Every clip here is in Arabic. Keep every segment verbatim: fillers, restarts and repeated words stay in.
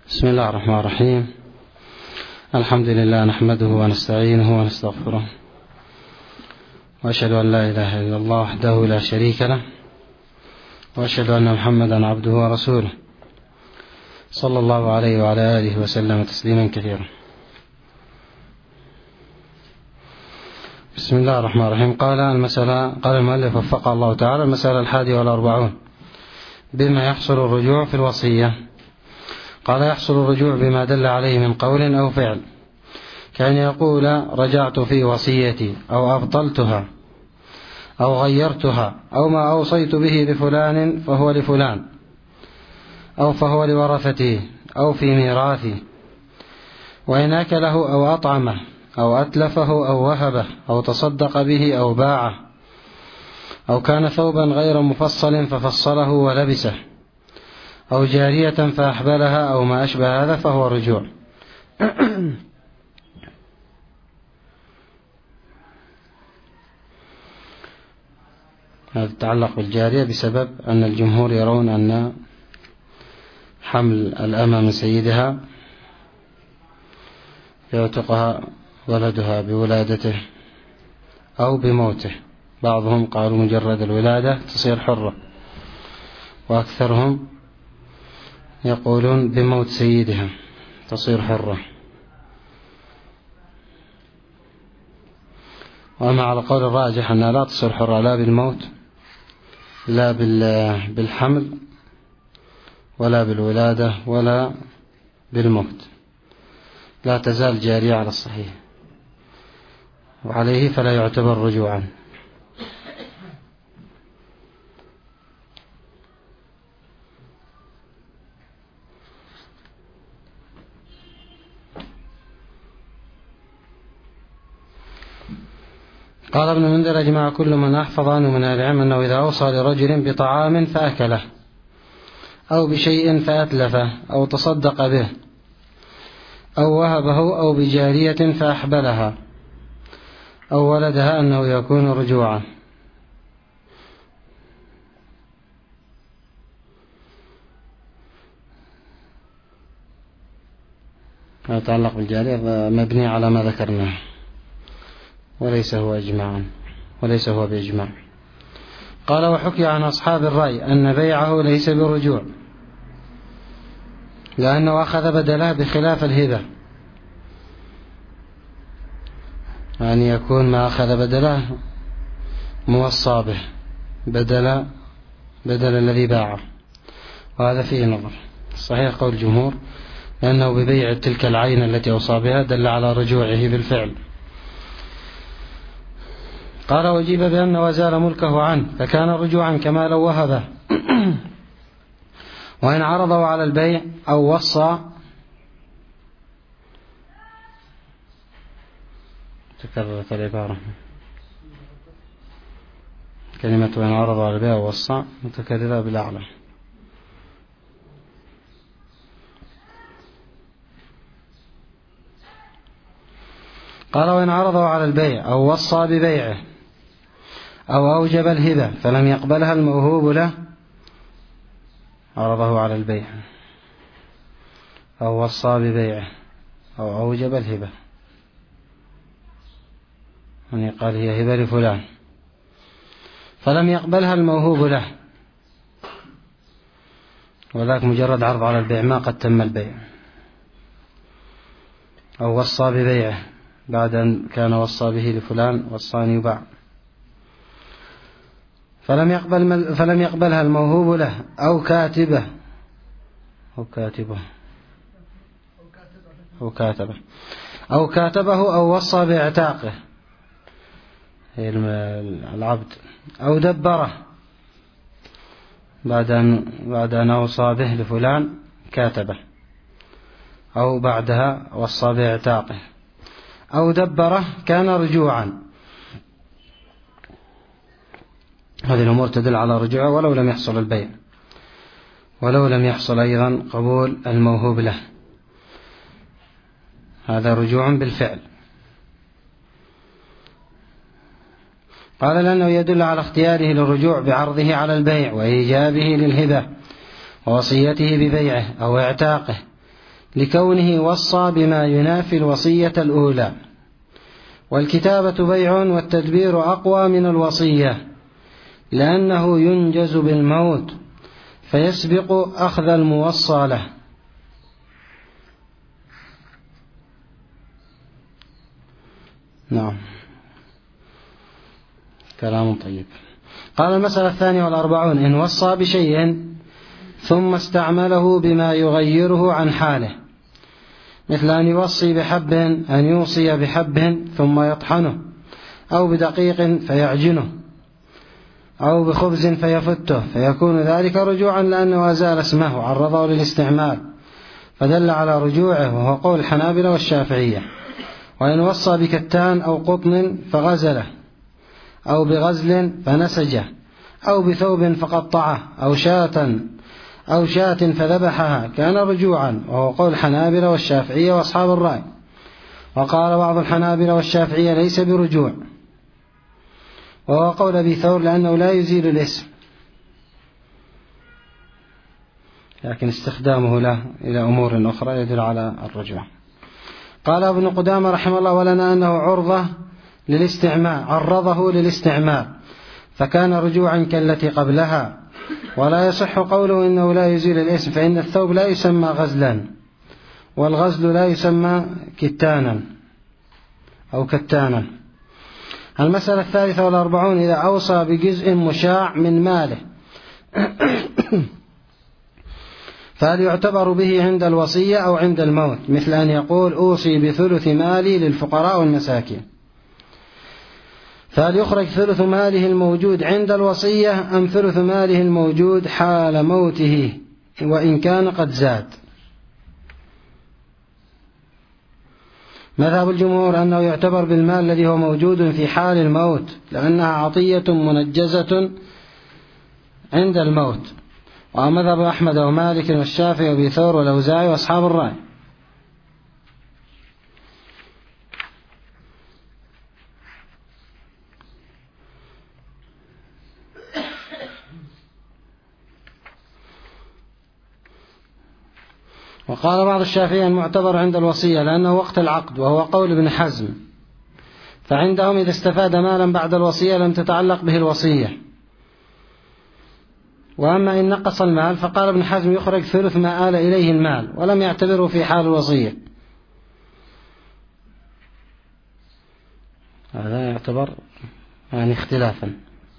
بسم الله الرحمن الرحيم. الحمد لله نحمده ونستعينه ونستغفره، وأشهد أن لا إله إلا الله وحده لا شريك له، وأشهد أن محمدا عبده ورسوله صلى الله عليه وعلى آله وسلم تسليما كثيرا. بسم الله الرحمن الرحيم. قال المسألة قال المؤلف وفقه الله تعالى: المسألة الحادية والأربعون: بما يحصل الرجوع في الوصية. قال: يحصل الرجوع بما دل عليه من قول أو فعل، كأن يقول: رجعت في وصيتي، أو أبطلتها، أو غيرتها، أو ما أوصيت به لفلان فهو لفلان، أو فهو لورثته، أو في ميراثي، وإن أكله أو أطعمه، أو أتلفه أو وهبه، أو تصدق به أو باعه، أو كان ثوبا غير مفصل ففصله ولبسه، أو جارية فأحبلها، أو ما أشبه هذا، فهو رجوع. هذا يتعلق بالجارية بسبب أن الجمهور يرون أن حمل الأمة من سيدها يعتقها ولدها بولادته أو بموته. بعضهم قالوا مجرد الولادة تصير حرة، وأكثرهم يقولون بموت سيدها تصير حرة. وأما على قول الراجح أنها لا تصير حرة لا بالموت، لا بالحمل، ولا بالولادة، ولا بالموت، لا تزال جارية على الصحيح، وعليه فلا يعتبر رجوعا. قال ابن منذر: أجمع كل من أحفظ عنه من أهل العلم أنه إذا أوصى لرجل بطعام فأكله، أو بشيء فأتلفه، أو تصدق به، أو وهبه، أو بجارية فأحبلها، أو ولدها، أنه يكون رجوعا. ما يتعلق بالجارية مبني على ما ذكرناه، وليس هو إجماعا، وليس هو بإجماع. قال: وحكي عن أصحاب الرأي أن بيعه ليس برجوع، لأنه أخذ بدله بخلاف الهبة، يعني يكون ما أخذ بدله موصى به بدل بدل الذي باعه، وهذا فيه نظر. صحيح قول الجمهور، لأنه ببيع تلك العين التي أوصى بها دل على رجوعه بالفعل. قال: وجيب بأنه وزال ملكه عنه، فكان رجوعا كما لو وهبه. وإن عرضه على البيع أو وصى، تكررت العبارة، كلمة وإن عرضه على البيع أو وصى متكررة بالأعلى. قال: وإن عرضه على البيع أو وصى ببيعه، أو أوجب الهبة فلم يقبلها الموهوب له، عرضه على البيع أو وصى ببيعه أو أوجب الهبة، يعني قال هي هبة لفلان، فلم يقبلها الموهوب له، وذاك مجرد عرض على البيع ما قد تم البيع، أو وصى ببيعه بعد أن كان وصى به لفلان وصاني يباع، فلم يقبل فلم يقبلها الموهوب له، أو كاتبه أو كاتبه أو كاتبه أو كاتبه أو وصى باعتاقه العبد، أو دبره بعد أن بعد أن أوصى به لفلان كاتبه، أو بعدها وصى باعتاقه، أو دبره، كان رجوعا. هذه الأمور تدل على رجوعه ولو لم يحصل البيع، ولو لم يحصل أيضا قبول الموهوب له، هذا رجوع بالفعل. قال: لأنه يدل على اختياره للرجوع بعرضه على البيع، وإيجابه للهبة، ووصيته ببيعه أو اعتاقه، لكونه وصى بما ينافي الوصية الأولى. والكتابة بيع والتدبير أقوى من الوصية، لأنه ينجز بالموت فيسبق أخذ الموصى له. نعم، كلام طيب. قال المسألة الثانية والأربعون: إن وصى بشيء ثم استعمله بما يغيره عن حاله، مثل أن يوصي بحب أن يوصي بحب ثم يطحنه، أو بدقيق فيعجنه، أو بخبز فيفته، فيكون ذلك رجوعا لأنه أزال اسمه عرضه للاستعمال فدل على رجوعه، وهو قول الحنابلة والشافعية. وإن وصى بكتان أو قطن فغزله، أو بغزل فنسجه، أو بثوب فقطعه، أو شاة أو شاة فذبحها، كان رجوعا، وهو قول الحنابلة والشافعية وأصحاب الرأي. وقال بعض الحنابلة والشافعية ليس برجوع، وهو قول أبي ثور، لأنه لا يزيل الاسم، لكن استخدامه له إلى أمور أخرى يدل على الرجوع. قال ابن قدامة رحمه الله: ولنا أنه عرضة للاستعمال، عرضه للاستعمال، فكان رجوعا كالتي قبلها. ولا يصح قوله إنه لا يزيل الاسم، فإن الثوب لا يسمى غزلا، والغزل لا يسمى كتانا أو كتانا. المسألة الثالثة والأربعون: إذا أوصى بجزء مشاع من ماله فهل يعتبر به عند الوصية أو عند الموت؟ مثل أن يقول: أوصي بثلث مالي للفقراء والمساكين، فهل يخرج ثلث ماله الموجود عند الوصية أم ثلث ماله الموجود حال موته وإن كان قد زاد؟ مذهب الجمهور أنه يعتبر بالمال الذي هو موجود في حال الموت، لأنها عطية منجزة عند الموت. ومذهب أحمد ومالك والشافعي وأبي ثور والأوزاعي وأصحاب الرأي. وقال بعض الشافعية المعتبر عند الوصية لأنه وقت العقد، وهو قول ابن حزم، فعندهم إذا استفاد مالا بعد الوصية لم تتعلق به الوصية. وأما إن نقص المال فقال ابن حزم يخرج ثلث ما آل إليه المال، ولم يعتبره في حال الوصية. هذا يعتبر يعني اختلافا،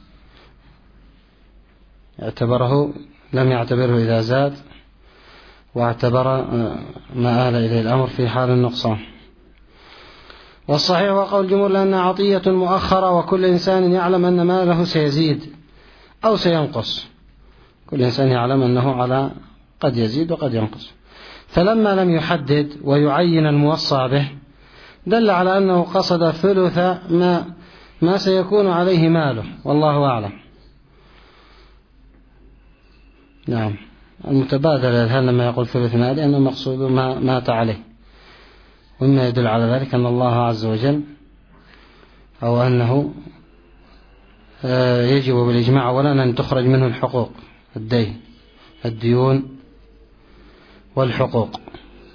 اعتبره لم يعتبره إذا زاد، واعتبر ما آل إليه الأمر في حال النقصان. والصحيح وقول الجمهور لأنها عطية مؤخرة، وكل إنسان يعلم أن ماله سيزيد أو سينقص، كل إنسان يعلم أنه على قد يزيد وقد ينقص. فلما لم يحدد ويعين الموصى به دل على أنه قصد ثلث ما, ما سيكون عليه ماله، والله أعلم. نعم، المتبادل الذهن لما يقول ثلث ماله أنه مقصود ما مات عليه، وإما يدل على ذلك أن الله عز وجل أو أنه يجب بالإجماع أولا أن تخرج منه الحقوق، الدين، الديون والحقوق،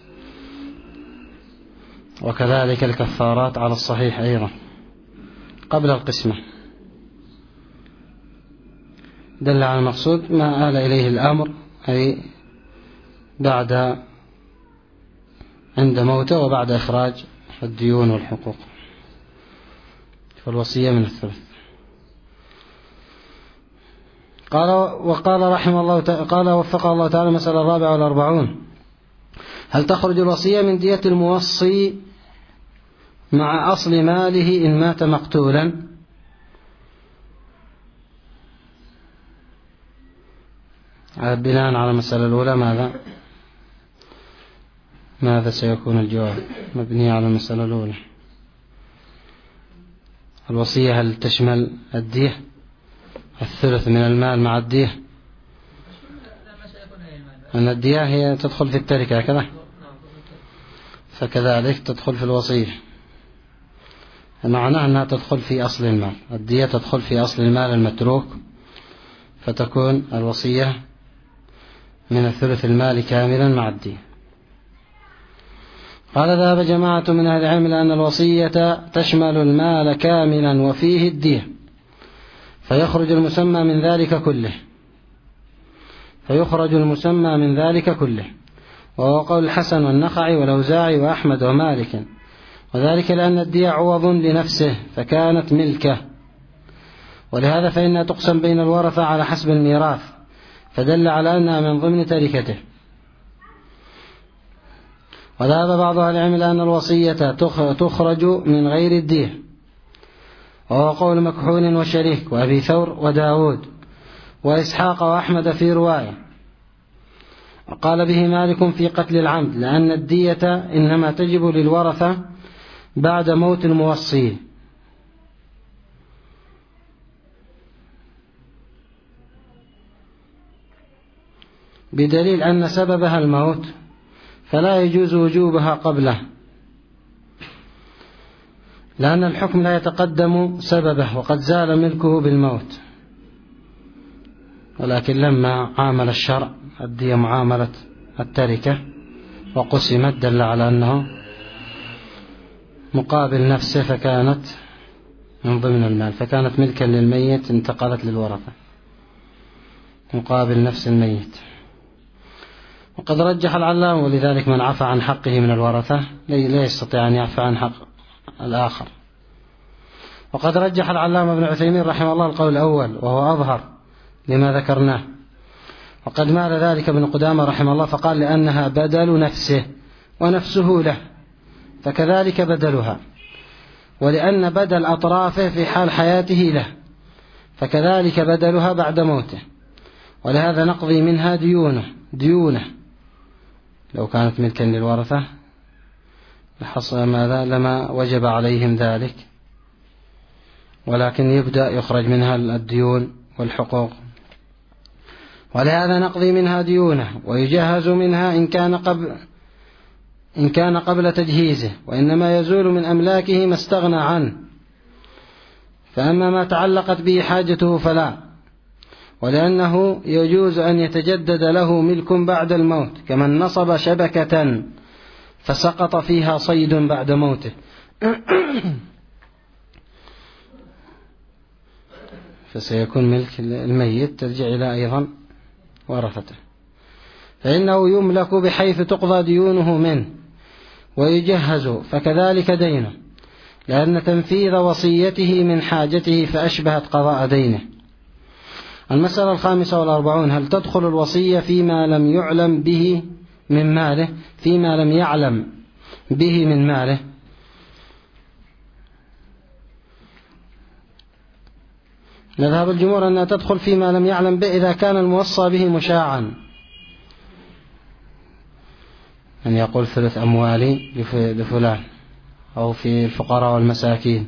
وكذلك الكفارات على الصحيح أيضا قبل القسمة. دل على المقصود ما آل إليه الأمر، أي بعد عند موته وبعد إخراج الديون والحقوق، فالوصية من الثلث. قال وقال رحمه الله قال وفقه الله تعالى: مسألة الرابعة والأربعون: هل تخرج الوصية من دية الموصي مع أصل ماله إن مات مقتولا؟ بناء على المسألة الأولى ماذا ماذا سيكون الجواب؟ مبني على المسألة الأولى. الوصية هل تشمل الدية، الثلث من المال مع الدية؟ أن الدية هي تدخل في التركة كذا، فكذلك تدخل في الوصية، معناه أنها تدخل في أصل المال. الدية تدخل في أصل المال المتروك، فتكون الوصية من الثلث المالي كاملا مع الدية. قال ذهب جماعة من أهل العلم لأن الوصية تشمل المال كاملا وفيه الدية، فيخرج المسمى من ذلك كله فيخرج المسمى من ذلك كله وهو قول الحسن والنخعي والأوزاعي وأحمد ومالك، وذلك لأن الدية عوض لنفسه فكانت ملكه، ولهذا فإنها تقسم بين الورثة على حسب الميراث، فدل على أنها من ضمن تركته. وذهب بعض أهل العلم لأن الوصية تخرج من غير الدية، وهو قول مكحول وشريك وأبي ثور وداود وإسحاق وأحمد في رواية، وقال به مالك في قتل العمد، لأن الدية إنما تجب للورثة بعد موت الموصي. بدليل أن سببها الموت فلا يجوز وجوبها قبله، لأن الحكم لا يتقدم سببه وقد زال ملكه بالموت. ولكن لما عامل الشرع الدية معاملة التركة وقسمت دل على أنه مقابل نفسه، فكانت من ضمن المال، فكانت ملكا للميت انتقلت للورثة مقابل نفس الميت. وقد رجح العلامة ولذلك من عفى عن حقه من الورثة لا يستطيع أن يعفى عن حق الآخر. وقد رجح العلامة ابن عثيمين رحمه الله القول الأول وهو أظهر لما ذكرناه، وقد مال ذلك ابن قدامة رحمه الله فقال لأنها بدل نفسه ونفسه له فكذلك بدلها، ولأن بدل أطرافه في حال حياته له فكذلك بدلها بعد موته، ولهذا نقضي منها ديونه ديونه لو كانت ملكا للورثة لحصل ماذا لما وجب عليهم ذلك، ولكن يبدأ يخرج منها الديون والحقوق، ولهذا نقضي منها ديونه ويجهز منها إن كان قبل إن كان قبل تجهيزه، وإنما يزول من أملاكه ما استغنى عنه، فأما ما تعلقت به حاجته فلا، ولأنه يجوز أن يتجدد له ملك بعد الموت، كمن نصب شبكة فسقط فيها صيد بعد موته فسيكون ملك الميت ترجع إلى أيضا ورثته، فإنه يملك بحيث تقضى ديونه منه ويجهز، فكذلك دينه، لأن تنفيذ وصيته من حاجته فأشبهت قضاء دينه. المسألة الخامسة والأربعون: هل تدخل الوصية فيما لم يعلم به من ماله فيما لم يعلم به من ماله؟ نذهب الجمهور أنها تدخل فيما لم يعلم به إذا كان الموصى به مشاعا، أن يقول ثلث أموالي لفلان أو في الفقراء والمساكين،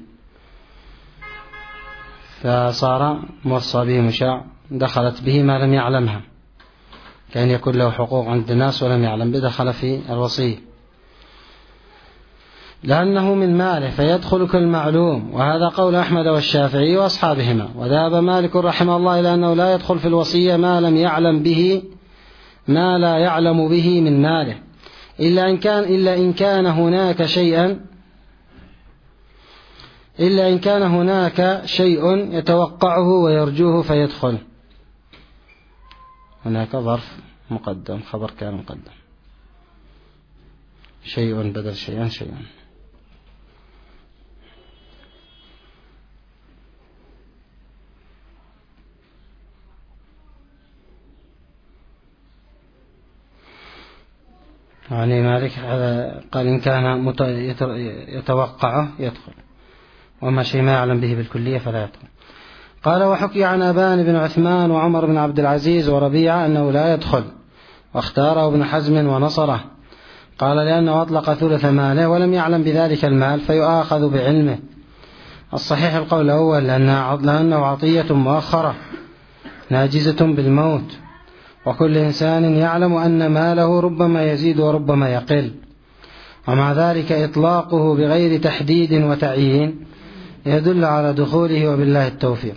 فصار موصى به مشاع دخلت به ما لم يعلمها، كان يكون له حقوق عند الناس ولم يعلم بدخل في الوصية، لأنه من ماله فيدخل كالمعلوم، وهذا قول أحمد والشافعي وأصحابهما. وذهب مالك رحمه الله إلى أنه لا يدخل في الوصية ما لم يعلم به ما لا يعلم به من ماله، إلا إن كان إلا إن كان هناك شيئا إلا إن كان هناك شيء يتوقعه ويرجوه فيدخل. هناك ظرف مقدم، خبر كان مقدم، شيء بدل شيئا شيئا. يعني مالك قال إن كان يتوقعه يدخل، وما شيء ما يعلم به بالكلية فلا يدخل. قال: وحكي عن أبان بن عثمان وعمر بن عبد العزيز وربيعة أنه لا يدخل، واختاره ابن حزم ونصره. قال: لأنه أطلق ثلث ماله ولم يعلم بذلك المال فيؤاخذ بعلمه. الصحيح القول الأول، لأنه عطية مؤخرة ناجزة بالموت، وكل إنسان يعلم أن ماله ربما يزيد وربما يقل، ومع ذلك إطلاقه بغير تحديد وتعيين يدل على دخوله، وبالله التوفيق.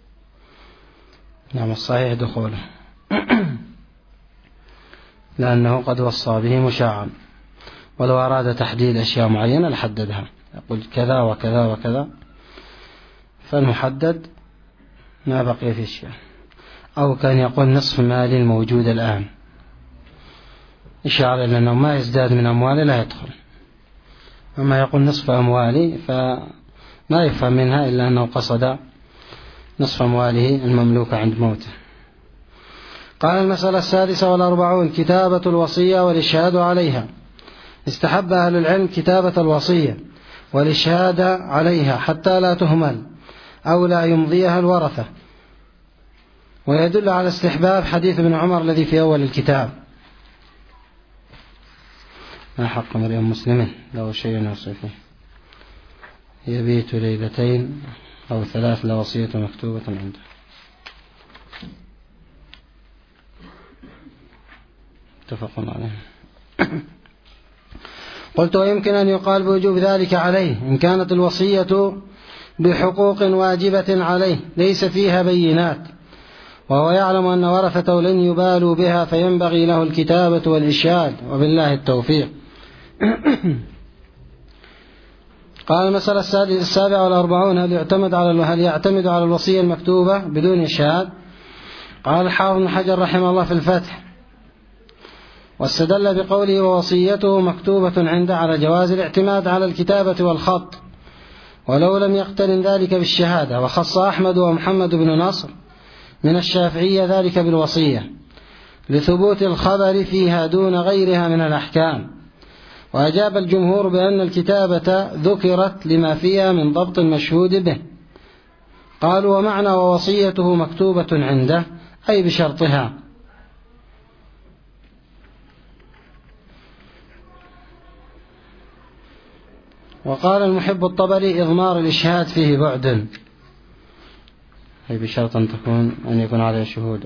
نعم، الصحيح دخوله لأنه قد وصى به مشاعا. ولو أراد تحديد أشياء معينة لحددها، يقول كذا وكذا وكذا، فالمحدد ما بقي في شيء. أو كان يقول نصف مالي الموجود الآن، إشارة لأنه ما يزداد من أموالي لا يدخل. أما يقول نصف أموالي فما يفهم منها إلا أنه قصد نصف أمواله المملوكة عند موته. قال المسألة السادسة والأربعون: كتابة الوصية والإشهاد عليها. استحب أهل العلم كتابة الوصية والإشهاد عليها حتى لا تهمل أو لا يمضيها الورثة، ويدل على استحباب حديث ابن عمر الذي في أول الكتاب: ما حق امرئ مسلم له شيء يوصي فيه يبيت ليلتين أو ثلاث لوصية مكتوبة عنده. متفق عليه. قلت: ويمكن أن يقال بوجوب ذلك عليه إن كانت الوصية بحقوق واجبة عليه ليس فيها بينات، وهو يعلم أن ورثته لن يبالوا بها، فينبغي له الكتابة والإشهاد، وبالله التوفيق. قال المسألة السابعة والأربعون: هل يعتمد على هل يعتمد على الوصية المكتوبة بدون إشهاد؟ قال الحافظ بن حجر رحمه الله في الفتح: واستدل بقوله ووصيته مكتوبة عنده على جواز الاعتماد على الكتابة والخط، ولو لم يقترن ذلك بالشهادة. وخص أحمد ومحمد بن نصر من الشافعية ذلك بالوصية لثبوت الخبر فيها دون غيرها من الأحكام. وأجاب الجمهور بأن الكتابة ذكرت لما فيها من ضبط المشهود به. قالوا: ومعنى ووصيته مكتوبة عنده أي بشرطها. وقال المحب الطبري: إضمار الإشهاد فيه بعد، أي بشرط أن تكون أن يكون عليه شهود.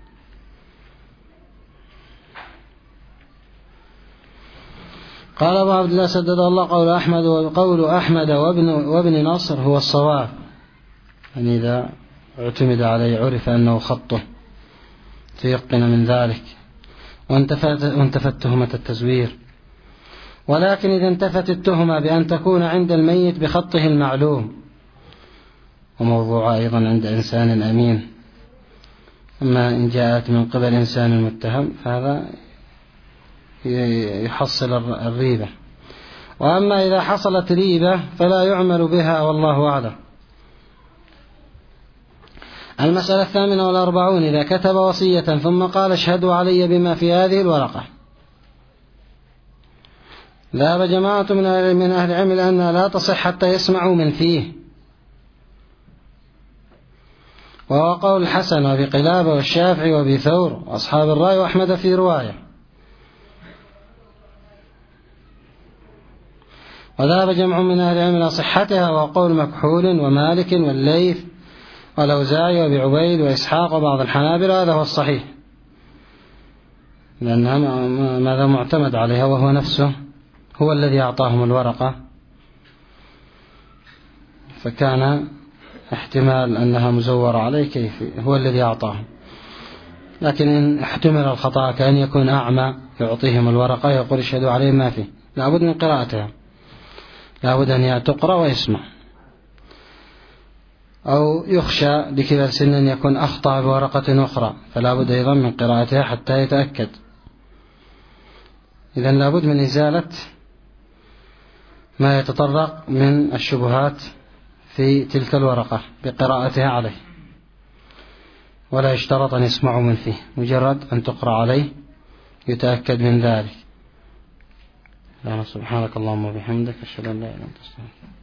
قال أبو عبد الله سدد الله: قول أحمد وقول أحمد وابن, وابن نصر هو الصواب، يعني إذا اعتمد عليه عرف أنه خطه تيقن من ذلك، وانتفت, وانتفت تهمة التزوير. ولكن إذا انتفت التهمة بأن تكون عند الميت بخطه المعلوم، وموضوع أيضا عند إنسان أمين، أما إن جاءت من قبل إنسان المتهم فهذا يحصل الريبة. وأما إذا حصلت ريبة فلا يعمل بها، والله أعلم. المسألة الثامنة والأربعون: إذا كتب وصية ثم قال اشهدوا علي بما في هذه الورقة. ذهب جماعة من أهل العلم أنها لا تصح حتى يسمعوا من فيه، وهو قول الحسن وأبي قلابة والشافعي وأبي ثور وأصحاب الرأي وأحمد في رواية. وذهب جمع من أهل العلم إلى صحتها، وهو قول مكحول ومالك والليث والأوزاعي وأبي عبيد وإسحاق وبعض الحنابلة. هذا هو الصحيح، لأنها ماذا معتمد عليها، وهو نفسه هو الذي أعطاهم الورقة، فكان احتمال أنها مزورة عليه كيف هو الذي أعطاهم. لكن إن احتمل الخطأ كأن يكون أعمى يعطيهم الورقة يقول اشهدوا عليه ما فيه، لابد من قراءتها، لابد أن تقرأ ويسمع. أو يخشى لكبر سن أن يكون أخطأ بورقة أخرى، فلا بد أيضا من قراءتها حتى يتأكد. إذن لابد من إزالة ما يتطرق من الشبهات في تلك الورقة بقراءتها عليه، ولا يشترط أن يسمعوا من فيه، مجرد أن تقرأ عليه يتأكد من ذلك. سبحانك اللهم وبحمدك أشهد أن لا إله إلا أنت أستغفرك.